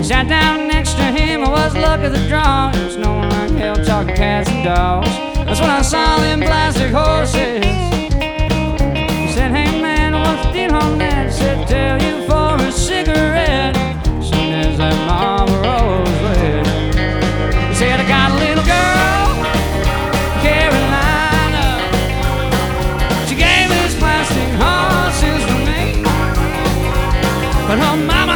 Sat down next to him, I was luck of the draw. It was snowing like hell, talking cats and dogs. That's when I saw them plastic horses